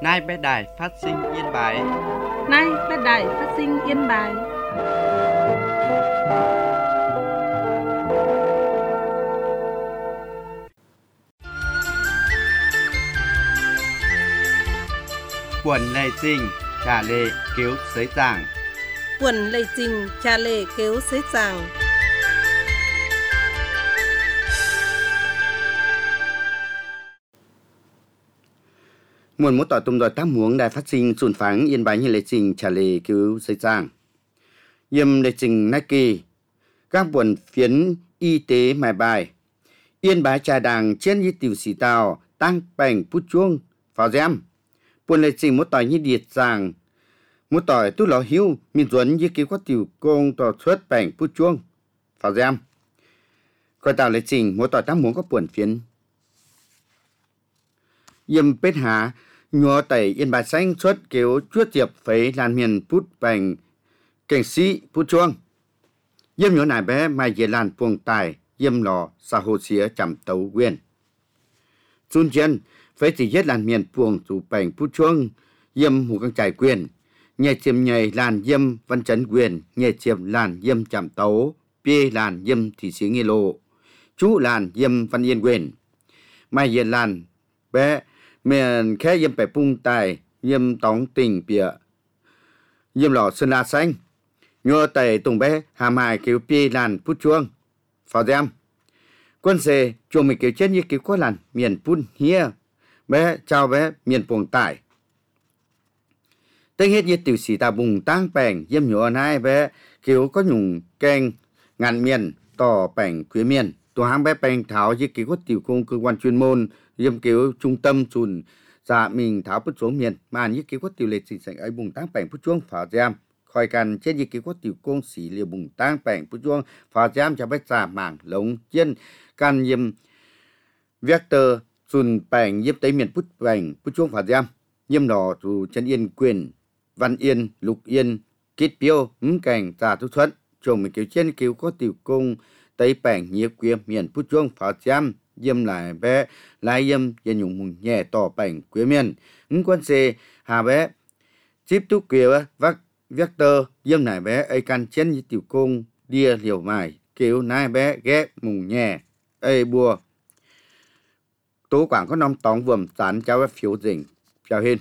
Nay bé đài phát sinh Yên Bái. Nay bé đài phát sinh Yên Bái. Quần lệ trình trả lệ cứu sới giảng. Quần lệ trình trả lệ cứu sới giảng. Muốn một tỏi tùm đòi tác muống đài phát sinh sùn pháng Yên Bái như lệ trình trả lệ cứu sới giảng. Yêm lệ trình nách kỳ. Các buồn phiến y tế mài bài. Yên Bái trà đàng trên như tiểu sĩ tàu tăng bành bút chuông pháo giam. Buồn lệ trình một tỏi như điệt giảng. Một tỏi tú lò hiu mình duẩn như kêu có tiểu công tỏ xuất bành bút chuông pháo giam. Coi tạo lệ trình một tỏi tác muống có buồn phiến. Yêm bết há nhua tẩy Yên Bái xanh xuất kêu chuốt tiệp phấy làn miền bút bành cảnh sĩ bút chuông. Yêm nhua nải bé mai dễ làn buông tài yêm lò xa hồ xía chạm tấu quyền. Xuân chân phấy chỉ giết làn miền buông dù bành bút chuông yêm hù căng trải quyền. Nhẹ chiếm nhầy làn yêm văn chấn quyền, nhẹ chiếm làn yêm chạm tấu, bia làn yêm thị xí nghi lộ, chú làn yêm văn yên quyền. Mai dễ làn bé miền khẽ yêm bẻ bung tài yêm tóng tình bịa yêm lò sơn la xanh nhua tẩy tùng bé hà mài kêu pi làn bút chuông pháo giam quân xê chuồng mình kêu chết như kêu có làn miền pun hia bé chào bé miền buồng tải tên hết như tiểu sĩ ta bùng tăng bèn yêm nhua nai bé kêu có nhung keng ngàn miền tỏ bèn quý miền tổ hang bé bèn tháo như kêu có tiểu công cơ quan chuyên môn yêm kêu trung tâm chùn dạ mình tháo bút xuống miền mà như kêu có tiểu lệ trình sảnh ấy bùng tăng bèn bút chuông pháo giam khỏi cần trên như kêu có tiểu công sĩ liều bùng tăng bèn bút chuông pháo giam cho bé giả mảng lống chiên can yêm vector chùn bèn yêm tới miền bút bèn bút chuông pháo giam yêm đỏ dù chân yên quyền văn yên lục yên kết biêu cảnh giả thu thuận chồng mình kêu trên kêu có tiểu công tới bèn nhiếp quyền miền bút chuông pháo giam yêm lại bé lại yêm yên nhung mùng nhẹ tỏ bèn quyền miền quân xe hà bé tiếp tục kêu vác vector yêm lại bé ấy can trên như tiểu công đia liều mài kêu nai bé ghé mùng nhẹ ấy bùa tố quảng có năm tóng vườm tán cháu phiếu dình chào hin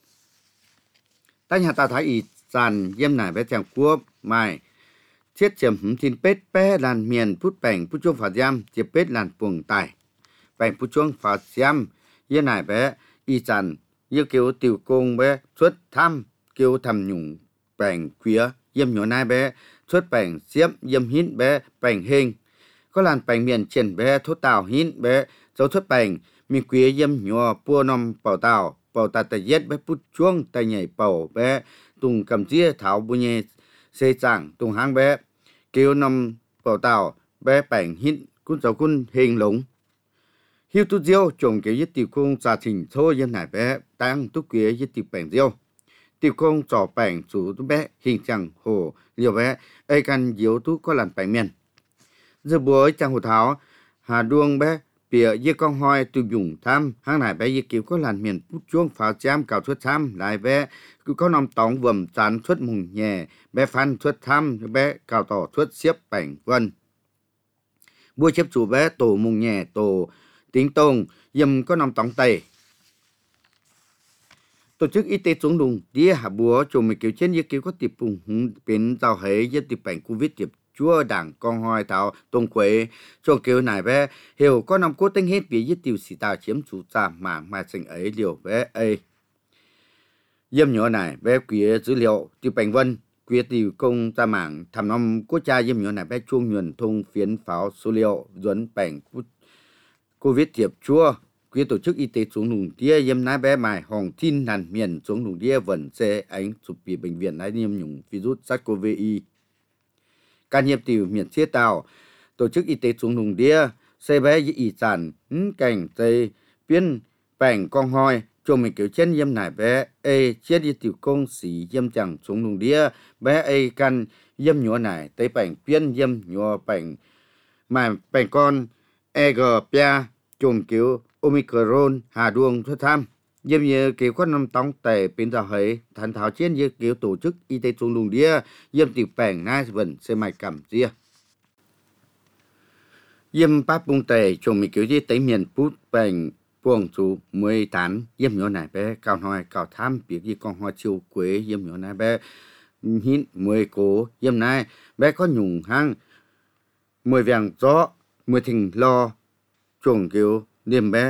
ta nhà ta thấy ý sàn yêm lại bé chàng quốc mài thiết chầm thiên pết bé làn miền phút bèn phút chuông phá giam chiếc pết làn buồng tải bèn phút chuông phá giam yêm lại bé ý sàn yêu kêu tiểu công bé xuất thăm kêu thầm nhung bèn khuya yêm nhỏ nai bé xuất bèn xiếp yêm hít bé bèn hình có làn bèn miền trên bé thốt tàu hít bé dấu xuất bèn mi khuya yêm nhỏ pua nom bảo tàu ta yết bé phút chuông tay nhảy bảo bé tung cầm chia tháo bu nhẹ xê chẳng tung hang bé kêu nom bảo tàu bé bèn hít cún dấu cún hình lống hiu tu diêu chồng kêu yết tiểu công gia trình thôi yêm nải bé tăng tu khuya yết tiểu bèn diêu tiểu công trò bèn chủ tu bé hình chẳng hồ liều bé ấy căn yếu tu có làn bèn miền giờ buổi chẳng hồ tháo hà đuông bé bìa yết con hoi tu dùng tham hang nải bé yết kiểu có làn miền bút chuông pháo giam cào xuất tham lại bé cứ có nòng tóng vườm chán xuất mùng nhẹ bé phan xuất tham bé cào tỏ xuất xiếp bèn vân buổi chép chủ bé tổ mùng nhẹ tổ tiếng tông yêm có nòng tóng tây tổ chức y tế xuống đùng đĩa hạ búa chồng mình kêu trên như kêu có tiệp bùng biến giàu hấy với tiệp bệnh covid tiệp chúa đảng con hoi thảo tông quế cho kêu này bé hiểu có nằm cố tính hết vì với tiểu sĩ tàu chiếm chủ giả mà sinh ấy liều bé ấy yêm nhỏ này bé quý dữ liệu tiệp bệnh vân quý tiểu công ra mảng thầm năm cố cha yêm nhỏ này bé chuông nhuần thông phiến pháo số liệu dẫn bệnh covid tiệp chúa quý tổ chức y tế xuống nùng đĩa yêm nái bé mài hòng tin làn miền xuống nùng đĩa vẫn xe ánh chụp bị bệnh viện lái niêm nhung virus SARS-CoV-2 can nhiễm tiểu miền thiết tàu tổ chức y tế xuống nùng đĩa xe bé y sản cảnh tây biên bảnh con hoi cho mình kiểu trên yêm nải bé a chết y tiểu công sĩ yêm chẳng xuống nùng đĩa bé a can yêm nhỏ nải tây bảnh biên yêm nhỏ bảnh mà bảnh con eg pia chùm kiểu Omicron hà đuông xuất tham Dâm như kiểu có năm tông tệ bên tàu hệ thành thảo chiến như kiểu tổ chức y tế trung lùng đĩa dâm tiểu bèn nai vần xe mày cầm ria. Dâm bác bung tệ chồng mình kiểu như tế miền bút bèn buông chú 18 dâm nhỏ này bé cao hỏi cao tham việc như con hoa chiêu quế dâm nhỏ này bé hít 10 cố dâm này bé có nhung hang 10 vàng gió 10 thình lo chuồng kiểu niềm bé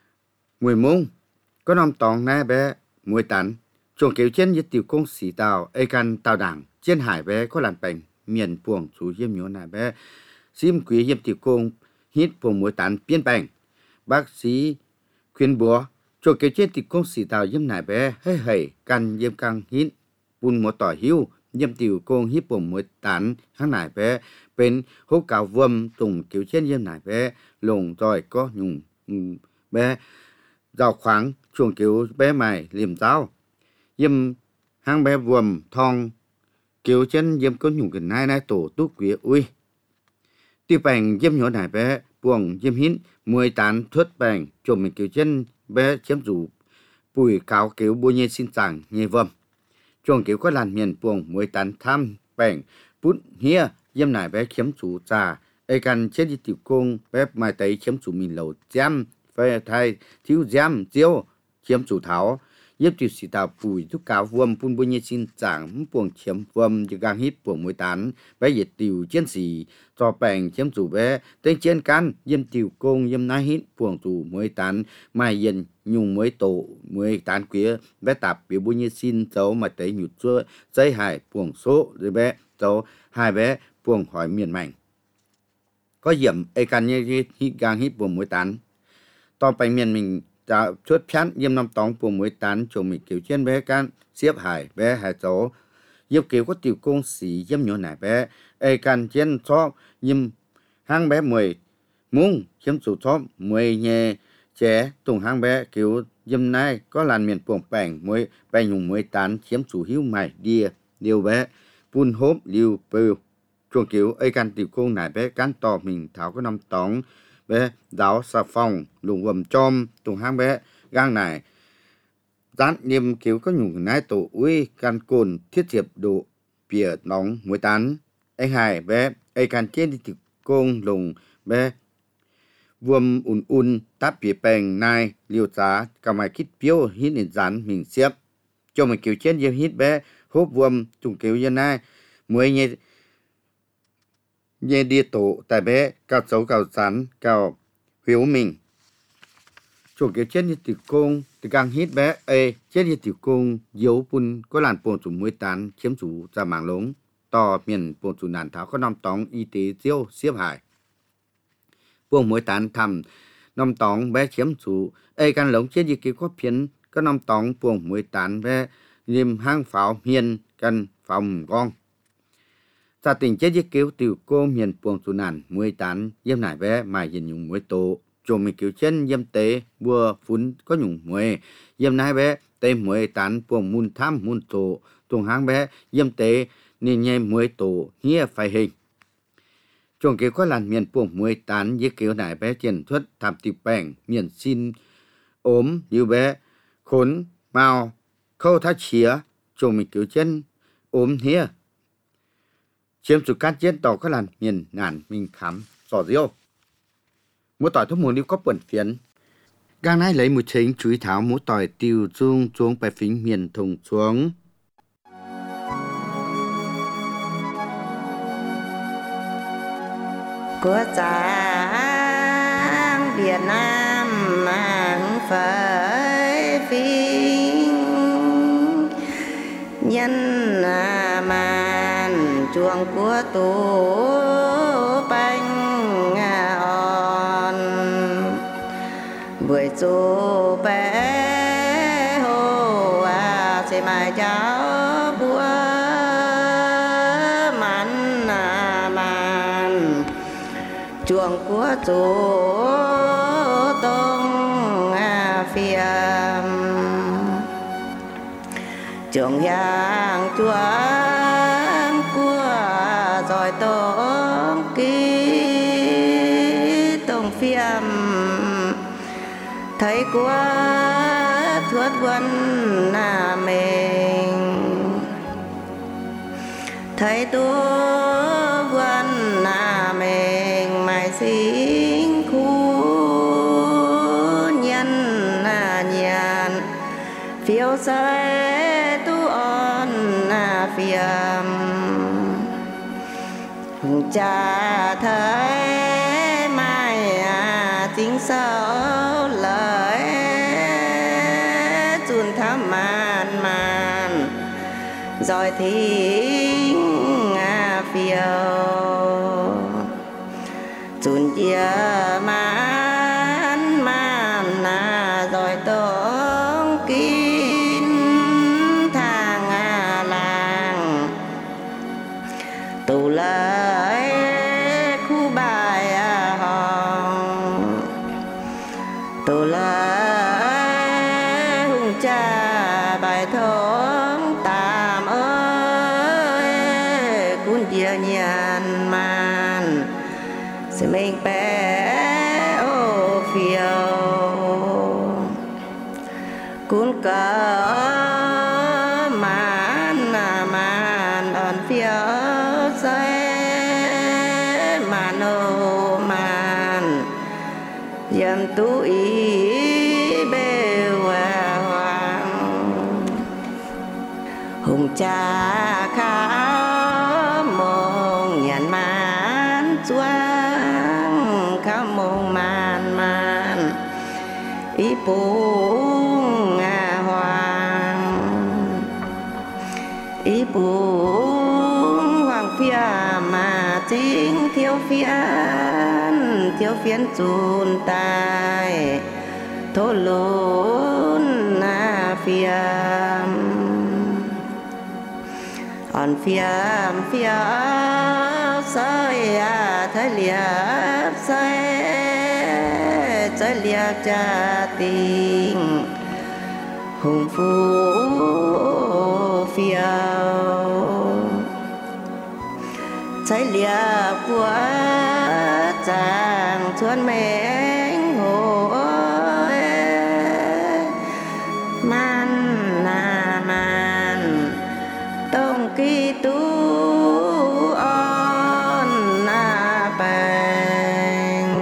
10 mông có năm tòng nè bé 18 chuồng kiểu trên như tiểu công sĩ tàu ai can tàu đảng trên hải bé có làn bèn miền buông chú dâm nhỏ này bé sim quý dâm tiểu công hít buông 18 biên bèn bác sĩ khuyên búa chuồng kiểu trên tiểu công sĩ tàu dâm này bé hay can dâm căng hít bùn một tỏi hiu dâm tiểu công hít buông 18 hàng này béเป็นหกเก่าว่มตุ่มเกี่ยวเช่นเยี่ยมหน่ายแพ้ลงจอยก็หยุ่งแพ้เจ้าขวางช่วงเกี่ยวแพ้ใหม่เหลี่ยมเจ้าเยี่ยมห้างแพ้ว่มทองเกี่ยวเช่นเยี่ยมก็หยุ่งกันนายโตตุ๊กเกียอุ้ยตีแปงเยี่ยมหัวหน่ายแพ้ปวงเยี่ยมหินมวยตานทุดแปงจมเกี่ยวเช่นแพ้เชื่อมจูปุ๋ยขาวเกี่ยวบัวเยสินจางเยว่มช่วงเกี่ยวก็ลานเมียนปวงมวยตานทำแปงปุ๊ดเฮียdâm nải bé khiếm chủ trà, ai cần chết đi tiểu công bé mai tay khiếm chủ mình lầu jam, phải thay thiếu jam chiếu khiếm chủ tháo, giúp tiểu sĩ tạo bùi thuốc cáo vườn phun bôi nhẹ xin chẳng buồng khiếm vườn cho gang hít buồng mối tán bé diệt tiểu chiến sĩ cho bèn khiếm chủ bé tên chiến can dâm tiểu công dâm nái hít buồng chủ mối tán mai dần nhung mới tổ mới tán quía bé tạp biểu bôi nhẹ xin cháu mai tay nhụt chua dây hải buồng số rồi bé cháu hai bé buông hỏi miền mạnh có diệm ai can như hít gang hít buông mũi tán toไป miền mình đã xuất phán diêm năm tóng buông mũi tán cho mình kiểu trên bé can xếp hải bé hải chỗ diệp kiểu có tiểu công sĩ diêm nhỏ nải bé ai can trên cho diêm hang bé 10 mung chiếm chủ cho 10 nhẹ trẻ tùng hang bé kiểu diêm nay có làn miền buông bèn mũi bèn nhung mũi tán chiếm chủ hiếu mày đia điều bé phun hốp liu bêu chuồng kiểu ai can tiểu công nải bé cán to mình tháo có năm tóng bé giáo xà phòng lùng vầm chom tùng hang bé gang nải dán niêm kiểu có nhung nái tổ uy can cồn thiết thiệp độ bìa nóng muối tán anh hải bé ai can trên đi tiểu công lùng bé vuông táp bìa bèn nai liều giá cả mai kít piêu hít nền dán mình xếp cho mình kiểu trên diêm hít bé hốp vuông chuồng kiểu như này muối nhẹ đi tổ tại bé cao xấu cao sán cao hiếu mình chuồng kiểu chết như tiểu công thì càng hít bé chết như tiểu công dấu pun có làn bồn chủ muối tán chiếm chủ ra mảng lống to miền bồn chủ nàn tháo có năm tóng y tế diêu xếp hải buông muối tán thầm năm tóng bé chiếm chủ can lống chết như kiểu có phiến có năm tóng buông muối tán bé niêm hang pháo hiền cần phòng con gia tình chết với kiểu tiểu cô miền buông chủ nàn muối tán dâm nải bé mài dần nhung muối tổ chồng mình kiểu chân dâm tế bùa phun có nhung muối dâm nải bé tế muối tán buông mun tham mun tổ tuồng hang bé dâm tế nên nhẹ muối tổ hia phải hình chồng kiểu có làn miền buông muối tán với kiểu nải bé triển thuật tham tiểu bèn miền xin ốm như bé khốn mao khâu thắt chía chồng mình kiểu chân ốm hia chiếm chủ cát chiến tàu các làn miền ngàn mình khám sò riêu mỗi tỏi thuốc mùa đi có bẩn phiến gang này lấy một chính chuối tháo mỗi tỏi tiêu dung xuống bài phím miền thùng xuống của Trang Việt Nam mang phải phím nhân màn chuông của tổ bánh on buổi chiều bé hồ sẽ mai cháu búa mắn màn chuông của tổ tông phiền chuông yang chuông của rồi tông ký tông phiền thấy quá thuất quân na mình thấy tu quân na mình mãi sinh khu nhân na nhàn phiêu say tu on na phiền cha thấy mai chính sao lời chun tham man rồi thì phiêu chun chia man rồi tông kín thang làng tù lời khu bài hòn tù lời hùng cha bài thốn tạm ơi cuốn chia nhàn man sẽ mình bé ô phiêu cuốn cờ man ẩn phiêu say man ô man dầm tu ý bê hoàng hùng cha khá mong nhàn man choang khá mong man ý bùng hoàng ý bùng hoàng phía mà chính thiếu phiến chun tai thô lún na phiêm on phiêm sơi thấy liệp sơi liệp cha tình hùng phu phiêu thấy liệp của chàng chuan mến hồ man tông kỳ tu on na bang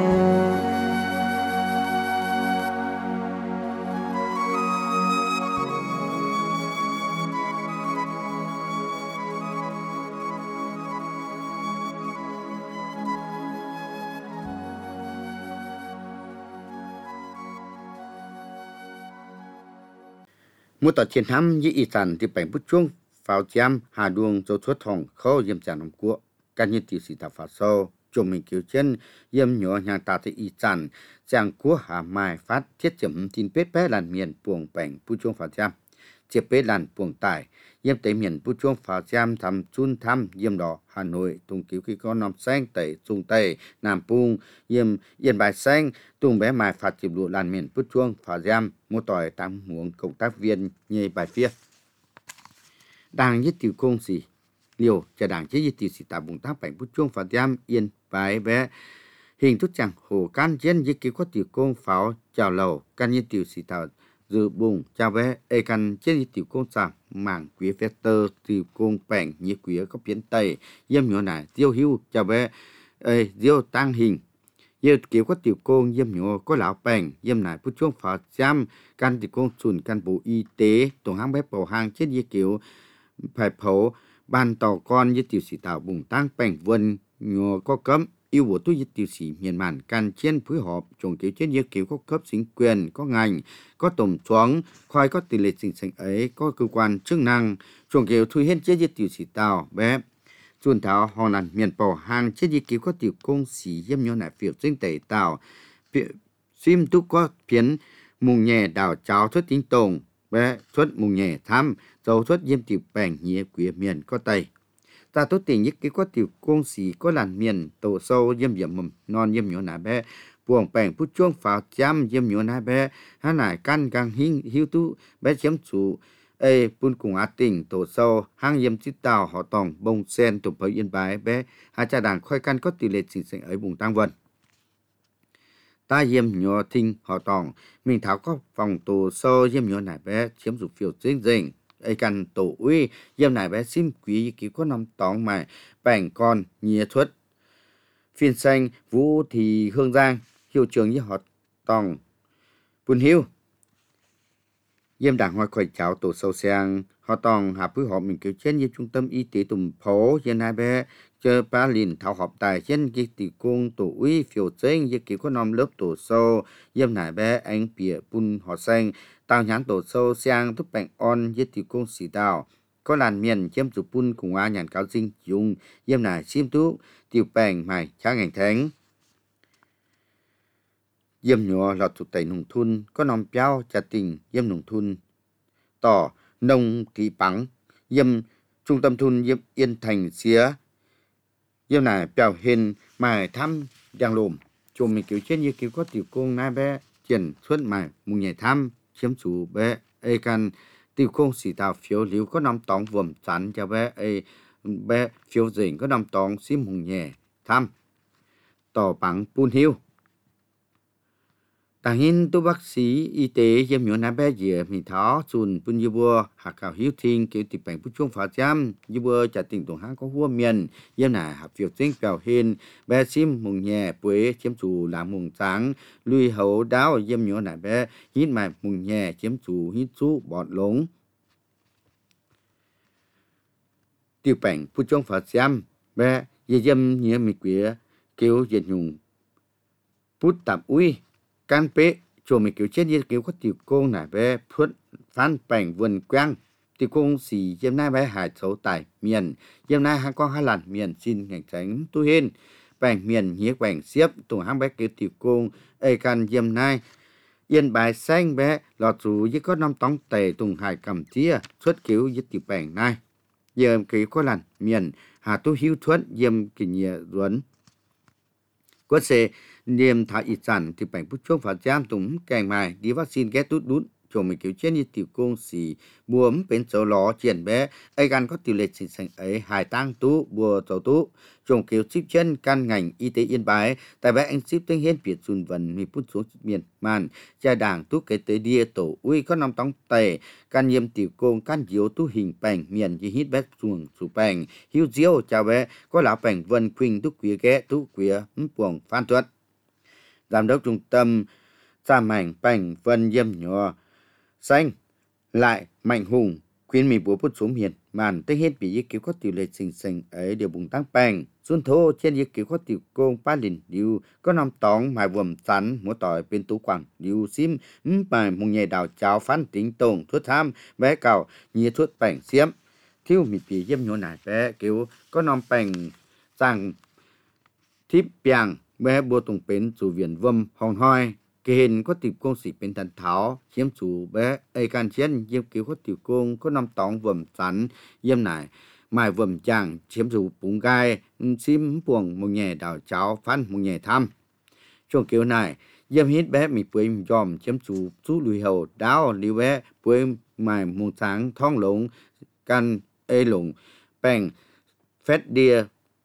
một tờ chiến thăm như ý sản thì bảy bút chuông pháo chém hà đuông châu chuột thòng khâu yếm tràn nông quốc các nhân tiểu sĩ tập phá sâu chồng mình cứu chân yếm nhỏ nhà ta thì ý sản chàng của hà mai phát thiết chấm tin pết bé làn miền buồng bảnh bút chuông pháo chém chia pết làn buồng tải yếm tới miền bút chuông pháo chém thăm chun thăm yếm đỏ Hà Nội tung cứu khi có nòng xanh tẩy trung tây nam pung yếm yên bài xanh tung bé mai phát chìm lụa làn miền bút chuông pháo chém một tỏi tăng muỗng công tác viên nhây bài phía đảng nhất tiểu công sĩ liều cho đảng chế nhất tiểu sĩ tại bùng tác bảy bút chuông pháo chém yên bài bé hình thức chẳng hồ can chiến với kế có tiểu công pháo chào lầu can nhất tiểu sĩ tạo dự bùng chào bé e can chế tiểu công sảm mảng quý phép tơ tiểu công bảnh như quý có biến tây yếm nhỏ này tiêu hưu chào bé diêu tăng hình yếm kiểu có tiểu công yếm nhỏ có lão bảnh yếm này bút chuông pháo chém can tiểu công chuẩn can bộ y tế tổng hãng bé bảo hàng chế như kiểu phải phổ ban tàu con với tiểu sĩ tạo bùng tăng bảnh vân nhỏ có cấm yêu của tôi tiểu sĩ miền màn can chiến phối hợp trồng kiểu chiến như kiểu có cấp chính quyền có ngành có tổng choáng khoai có tỷ lệ chính sách ấy có cơ quan chức năng trồng kiểu thui hết chế như tiểu sĩ tàu bé chuồn thảo họ là miền bảo hàng chế như kiểu có tiểu công sĩ yếm nhau lại phiêu sinh tẩy tàu phim tu có phiến mùng nhẹ đào cháo xuất tính tổng bé xuất mùng nhẹ thăm dầu xuất yếm tiểu bảnh nhẹ quỷ miền có tây ta tốt tình nhất cái có tiểu công sĩ có làn miền tổ sâu yếm mầm non yếm nhỏ nà bé buồng bèn phút chuông pháo chăm yếm nhỏ nà bé hắn lại căn càng hiu tu bé chém chủ bun cùng á tỉnh tổ sâu hang yếm chít tàu họ tòng bông sen tụm phơi yên bái bé hai cha đàn khoai căn có tỷ lệ chính sách ấy vùng tăng vân ta yếm nhỏ thinh họ tòng mình tháo có phòng tổ sơ yếm nhỏ này bé chiếm dục phiếu chính dình ai cần tổ uy yếm này bé sim quý ký có năm tòng mà bảnh con nhia thuật phiên xanh vũ thì hương giang hiệu trường với họ tòng bùn hiu yếm đảng hoa khỏi cháo tổ sâu sang họ tòng hạ phứ họ mình kêu chết như trung tâm y tế tùng phố yếm này bé chờ ba liền thảo họp tài trên cái tỷ cung tổ uy phiếu chính như kiểu có năm lớp tổ sâu yếm nải bé anh bìa bún họ xanh tao nhãn tổ sâu sang thúc bệnh on như tỷ cung xì đào có làn miền chiếm chủ bún cùng á nhàn cáo dinh dùng yếm nải xiêm tú tiểu bèn mày cha ngành thánh yếm nhỏ lọt tụt tẩy nông thôn có năm béo trả tình yếm nông thôn tỏ nông thị bằng yếm trung tâm thôn yếm yên thành xía yếm này biểu hiện mài thăm đang lồm chùm mình kiểu chết như kiểu có tiểu công nai bé triển xuất mài mùng nhảy thăm chiếm chủ bé ai can tiểu công xì tàu phiếu liu có năm tòng vườn chắn cho bé ai bé phiếu dình có năm tòng xí mùng nhẹ thăm tỏ bằng bún hiu tàng hin tu bác sĩ y tế yếm nhỏ nai bé dìa mình tháo chun bún như bùa hạt cào hiu thiên kiểu tịch bệnh bút chuông phá chăm như bùa trả tình tổng hãng có hua miền yếm nài hạt phiếu chính biểu hiện bé sim mùng nhẹ quế chiếm chủ làm mùng sáng lui hậu đáo yếm nhỏ nai bé hít mài mùng nhẹ chiếm chủ hít chú bọt lống tiêu bệnh bút chuông phá chăm bé yếm nhẹ mi quế kiểu diệt nhung bút tạp uy can pế chùa mình kiểu chết như kiểu có tiểu công này bé phun phán bảnh vườn quang tiểu công xì yếm nai bé hải xấu tại miền yếm nai hàng con hai lần miền xin ngành tránh tu hiên bảnh miền nhía bảnh xiếp tùng hàng bé kiểu tiểu công ai can yếm nai yên bài xanh bé lọt dù như có năm tóng tề tùng hải cầm thía xuất kiểu như tiểu bảnh nai yếm kiểu có lần miền hà tu hiu thuận yếm kỳ nhẹ ruấn có sẽ niềm thả ít sản thì bệnh bút chuông và giam tùng kèm mài đi vaccine ghét tút đút cho mình kiểu trên như tiểu công xì buồm bên chỗ ló triển bé ai gan có tỷ lệ sinh sản ấy hài tăng tú bùa tổ tú trồng kiểu ship chân căn ngành y tế yên bái tại bé anh ship tiếng hiến việt dùn vần mi bút xuống miền màn cha đảng tú cái tới đia tổ uy có năm tông tề can nhiễm tiểu công can diếu tú hình bành miền như hít bé xuồng chủ bành hiu diếu chào bé có lão bành vân khuynh tú quía ghé tú quía buồng phan tuất giám đốc trung tâm gia mảnh bành vân yếm nhỏ xanh lại mạnh hùng khuyên mình bố bút xuống miền màn tới hết bị cứu có tỷ lệ sinh sinh ấy đều bùng tăng bành xuân thô trên y cứu có tiểu công ba lìn điêu có năm tóng mài vườn sắn múa tỏi bên tú quảng điêu sim bài mùng nhẹ đào cháo phán tính tổng thuốc tham bé cào nhía thuốc bành xiêm thiếu mịt bị yếm nhỏ nải bé cứu có năm bành sang thiếp biang bé bùa tùng bến chủ viện vâm hòn hoi cái hình có tiểu công sĩ bên thần tháo chiếm chủ bé ai can chiến yếm cứu có tiểu công có năm tóng vườn sắn yếm nải mài vườn chàng chiếm chủ bún gai sim buồng mùng nhẹ đào cháo phán mùng nhẹ thăm trong kiểu này yếm hít bé mì bưởi dòm chiếm chủ chú lùi hầu đáo liu bé bưởi mài mùng sáng thong lũng can ê lũng bèn phét đia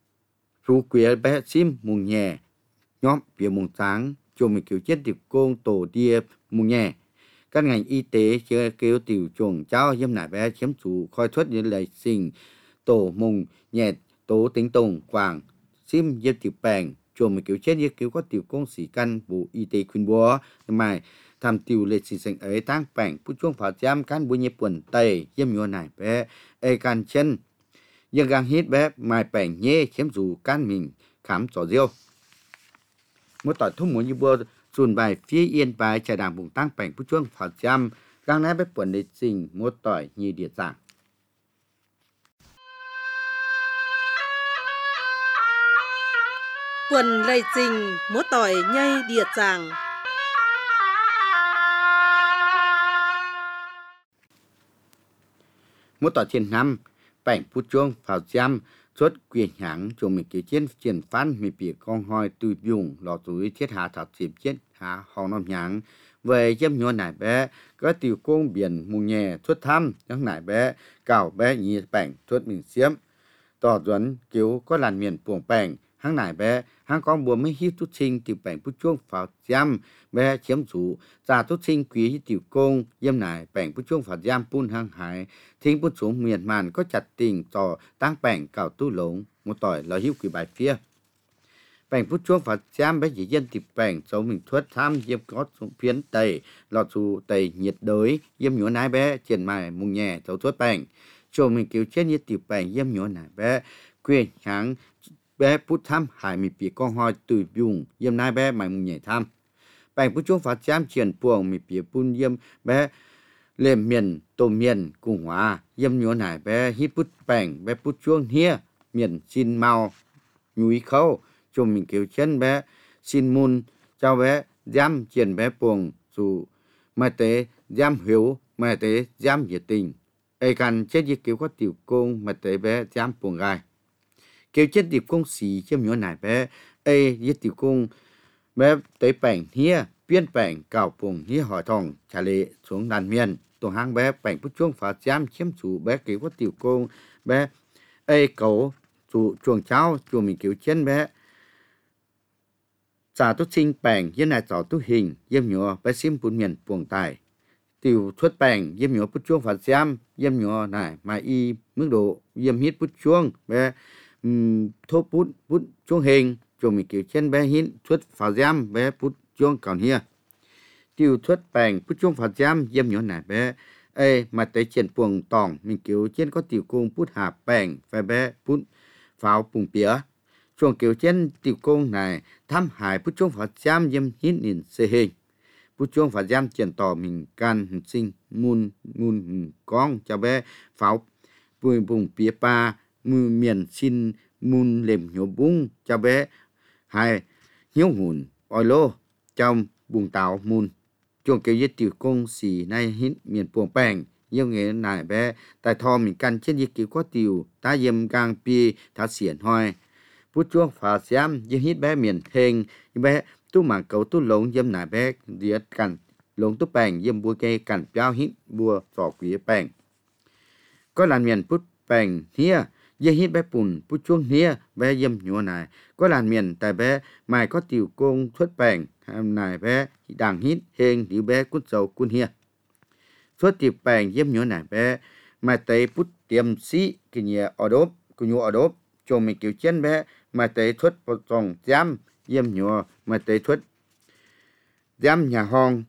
rú quía bé sim mùng nhẹ nhóm phía mùng sáng cho mình kiểu chết tiểu công tổ đia mùng nhẹ các ngành y tế chưa kêu tiểu chuồng cháu yếm nải bé chiếm chủ khoi thoát như lời sinh tổ mùng nhẹ tố tính tùng quảng sim yếm tiểu bèn cho mình kiểu chết như kiểu có tiểu công sĩ căn bộ y tế khuyên búa mà tham tiểu lệ sinh sinh ấy tăng bèn bút chuông phá giam căn bộ nhịp quần tây yếm nhỏ nải bé ai can chân nhưng gang hít bé mai bèn nhé chiếm chủ căn mình khám trò diêu một tỏi thúc muốn như bơ dùn bài phía yên bài trà đảng bùng tăng bảnh bút chuông phá giam gang nét bé quần lịch sinh một tỏi như địa giảng quần lây trình một tỏi nhây địa giảng một tỏi trên năm bảnh bút chuông phá giam xuất quyền hãng cho mình cái chiến triển phán mình bị con hoi từ dùng lò túi thiết hạ thật dịp chết hạ hòn non nhãng về dâm nhỏ nải bé có tiểu công biển mùng nhẹ xuất thăm những nải bé cào bé nhị bảnh xuất mình xiêm tỏ duẩn cứu có làn miền buồng bảnh hàng nải bé hàng con bùa mới hít tút sinh tiểu bèn bút chuông pháo giam bé chiếm chủ giả tút sinh quý tiểu công yếm nải bèn bút chuông pháo giam pun hàng hải thính bút xuống miền màn có chặt tình tỏ tăng bèn cào tu lống một tỏi là hiếu quỷ bài phía bèn bút chuông pháo giam bé chỉ dân tiểu bèn số mình thuất tham yếm có xuống phiến tây lọt dù tây nhiệt đới yếm nhúa nái bé triển mài mùng nhẹ dấu thuất bèn cho mình cứu chết như tiểu bèn yếm nhúa nái bé quyền hàng bé bút tham hải mi bị con hoi từ dùng yếm nái bé mài mùng nhẹ tham bèn bút chuông pháo giam triển buồng mi bị bun yếm bé lên miền tô miền cùng hóa yếm nhúa nái bé hít bút bèn bé bút chuông hia miền xin mau núi khâu cho mình cứu chân bé xin mun cho bé giam triển bé buồng dù mà tế giam hiếu mà tế giam nhiệt tình ai cần chết như cứu có tiểu công mà tế bé giam buồng gai cứu chết tiểu công xì chiếm nhỏ nải bé ai với tiểu công bé tế bảnh hia biên bảnh cào buồng hia hỏi thòng trả lệ xuống đàn miền tổ hang bé bảnh bút chuông phá giam chiếm chủ bé cứu có tiểu công bé ai cầu chủ chuồng cháu chuồng mình cứu chân bé giả tốt sinh bèn với này tỏ tốt hình yếm nhỏ bé xiêm bún miền buồng tài tiểu thuất bèn yếm nhỏ bút chuông phạt giam yếm nhỏ này mà y mức độ yếm hít bút chuông bé thốt bút chuông hình cho mình kiểu chân bé hít thuất phạt giam bé bút chuông còn hia tiểu thuất bèn bút chuông phạt giam yếm nhỏ này bé ê mà tới triển buồng tòng mình kiểu chân có tiểu cung bút hạ bèn và bé bút pháo bùng bía chuồng kiểu trên tiểu công này thăm hải bút chuông phạt giam yếm hít nhìn xê hình bút chuông phạt giam triển tỏ mình can sinh mun con cho bé pháo bùi bùng bía pa mùi miền xin mun lềm nhổ bung cho bé hai hiếu hùn oi lô trong bùng tàu mun chuồng kiểu dưới tiểu công xì nay hít miền buồng bèn yêu nghề này bé tại thò mình can trên dưới kiểu có tiểu ta yếm gang pi ta xiển hoi bút chuông phá giam yếm hít bé miền hình bé tu mảng cầu tu lống yếm nải bé diệt cằn lống tu bèn yếm bùa cây cằn béo hít bùa sỏ quý bèn có làn miền bút bèn hia yếm hít bé bùn bút chuông hia bé yếm nhúa này có làn miền tại bé mài có tiểu công xuất bèn nải bé đàng hít hình điu bé cút dầu cun hia xuất tiểu bèn yếm nhúa này bé mà tới bút tiêm sĩ cái nhẹ ở đốp cho mình kiểu chân bé mà tới thuất phòng giam yếm nhúa mà tới thuất giam nhà hong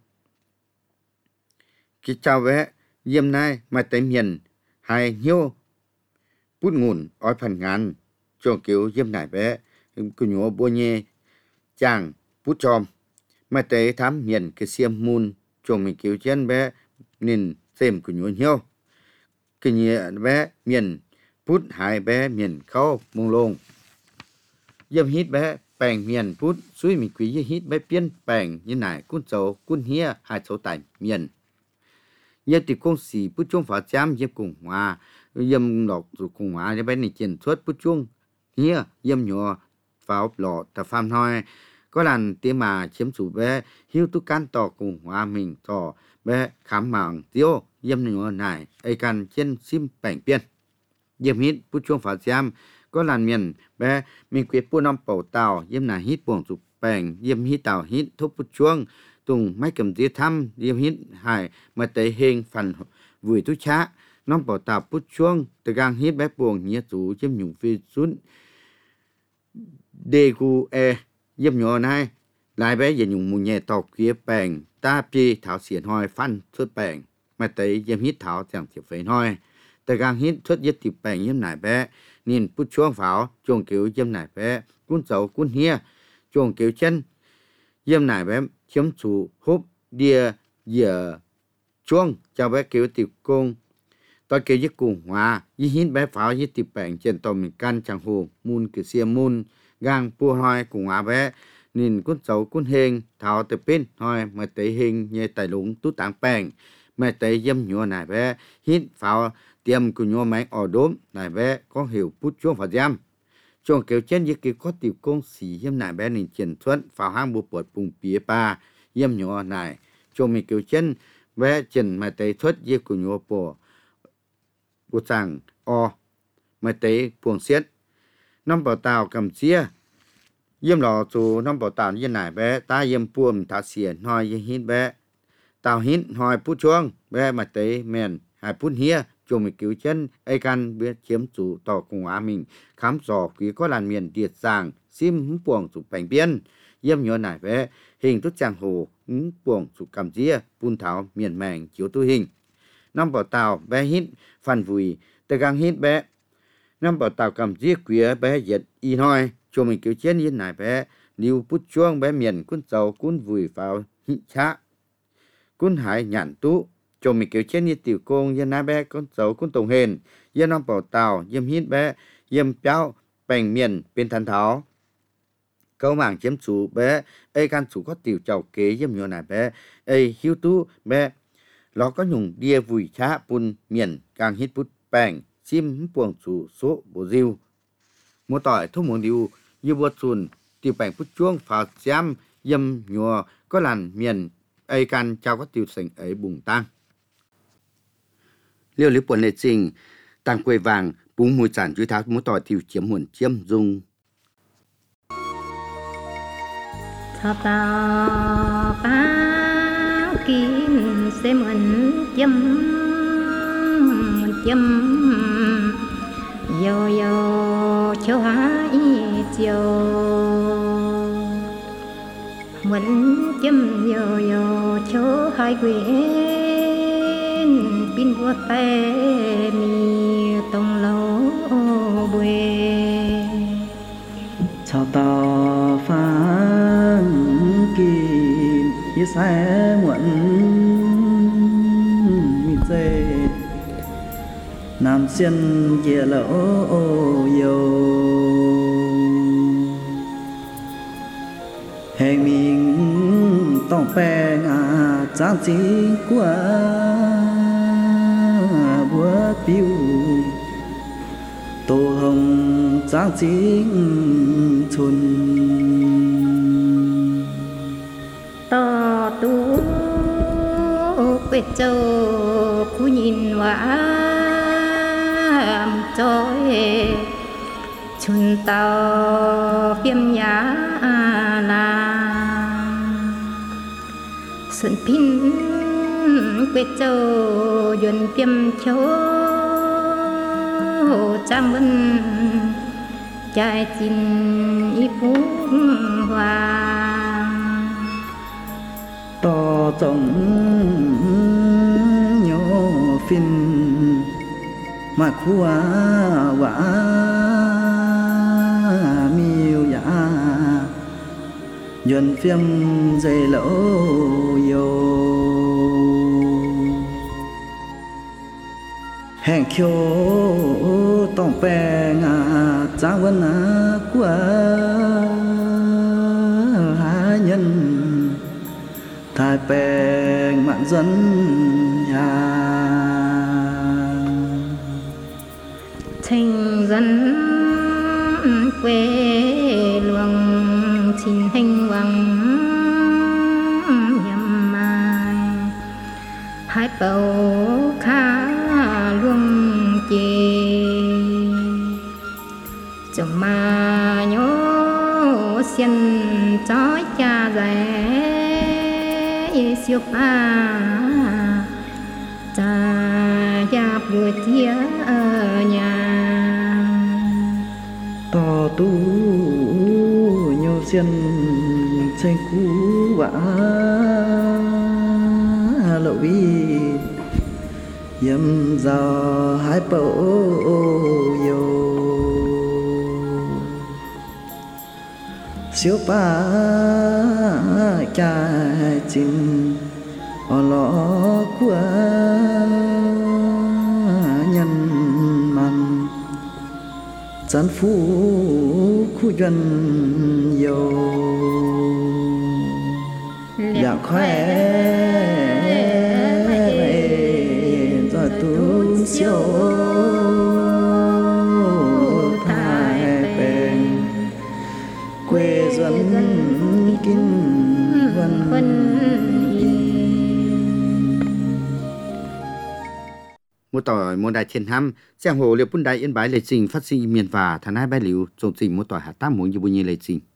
cái chào bé yếm này mà tới miền hai nhiêu bút nguồn ở phần ngàn cho kiểu yếm này bé cứ nhúa bua nhẹ chàng bút chòm mà tới thám miền cái xiêm mun cho mình kiểu chân bé nên xem cứ nhúa nhiêu cái nhẹ bé miền bút hai bé miền khâu mông lông yếm hít bé bèn miền bút suy mình quý hít bé biên bèn như này cún dầu cún hia hai số tại miền yếm thì công sĩ bút chuông phá giam yếm cùng hòa yếm đọc rồi cùng hòa cho bé này triển xuất bút chuông hia yếm nhỏ vào lọ tập phàm thôi có lần tiếng mà chiếm chủ bé hiếu tu can tỏ cùng hòa mình tỏ bé khám mảng tiêu yếm nhỏ này ai can trên sim bèn biên yếm hít bút chuông phá giam có làn miền bé mình quyết bu năm bầu tàu yếm là hít buồng chụp bèn yếm hít tàu hít thúc bút chuông tùng mấy cầm dĩa thăm yếm hít hải mà tới hình phần vùi tu chá năm bầu tàu bút chuông từ gang hít bé buồng nhía chủ chiếm nhung phi xuống đề gu yếm nhỏ này lại bé giờ nhung mù nhẹ tàu kia bèn ta pi thảo xiển hoi phân xuất bèn mà tới yếm hít thảo chẳng thiệp phế hoi từ gang hít xuất yết tiệp bèn yếm nải bé nhìn bút chuông pháo chuông kiểu yếm nải bé cún dầu cún hia chuông kiểu chân yếm nải bé chiếm chủ húp đia dìa chuông cho bé kiểu tiểu công tôi kiểu với cùng hòa với hít bé pháo với tiệp bèn trên tàu mình can chẳng hồ mun kiểu xia mun gang pu hoi cùng hòa bé nhìn cún dầu cún hình thảo tập pin hoi mà tới hình như tài lúng tú tảng bèn mà tới yếm nhua nải bé hít pháo tiêm của nhua máy ở đốm nải bé có hiểu bút chuông phá giam chuông kiểu chân với kiểu có tiểu công xỉ yếm nải bé nên triển thuận pháo hang bùa bột bùng bía pa yếm nhua nải chuông mình kiểu chân bé triển mà tới thuất với của nhua bùa sàng o mà tới buồng xiết năm bảo tàu cầm xia yếm lò chủ năm bảo tàu yên nải bé ta yếm buồm ta xiên hoi hít bé tàu hít hoi phút chuông bé mà tế mền hai phút hia cho mình cứu chân ai can biết chiếm chủ tàu cùng á mình khám dò quý có làn miền điệt giàng sim buồng chủ bành biên yếm nhớ nải bé hình tốt chàng hồ buồng chủ cầm dĩa bun tháo miền mèng chiếu tu hình năm bảo tàu bé hít phản vùi tờ gang hít bé năm bảo tàu cầm dĩa quý bé giật y hoi cho mình cứu chiến yên nải bé liu phút chuông bé miền quân dầu quân vùi vào hít chá quân hải nhản tú cho mình cứu chiến như tiểu công yên nải bé con dầu quân tổng hền yên năm bảo tàu yếm hít bé yếm béo bành miền bên thần tháo câu mảng chiếm chủ bé ai can chủ có tiểu chầu kế yếm nhỏ nải bé ai hiu tú bé nó có nhung đia vùi chá bun miền càng hít bút bành chim buồng chủ số bộ diêu mua tỏi thuốc muỗng diêu như bột sùn tiểu bành phút chuông phá giam yếm nhỏ có làn miền ai can chào có tiểu sành ấy bùng tăng liêu lý buồn lệ trình tăng quê vàng búng mùi sản dưới tháo mua tỏi tiểu chiếm hồn chiếm dung thọ tao ba kín xem ẩn chấm yo yo cho hai chiều muốn chấm yo yo cho hai quyến pin vua tay mi tông lâu bùi cho tao phán kín như sẽ muộn mi dê nam xiên dìa lỗ yo hẹn mình tông bè ngà trang trí của bữa biểu tô hồng trang trí chuồn to tú quê châu khu nhìn hoa trôi chun tàu phim nhá là xuân pin quê châu duyên phim châu trang vân trai chín y phú hoa to rộng nhô phim mà khua quả miêu ya duyên phim dây lỗ yo hẹn khiêu tông bè ngà trang vân của hai nhân thái bè mạn dân ya thành dân quê luồng xin hành hoàng nhầm mai hai bầu khá luồng chê chồng mà nhớ xiên chói cha rẻ siêu pa cha ya buổi tia ở nhà to tu nhô xiên trên cú vã lộ vi yếm giờ hai bầu yo siêu pa cha chim ở lọ của nhân man chán phú khu dân yo dạng khỏe rồi tu siêu thái bền quê dân kín vân mua tỏi mua đại thiên ham giang hồ liệp bún đại yên bái lệ trình phát sinh miền và thằng hai bái liu trộn trình mua tỏi hạt tam muốn như bùi như lệ trình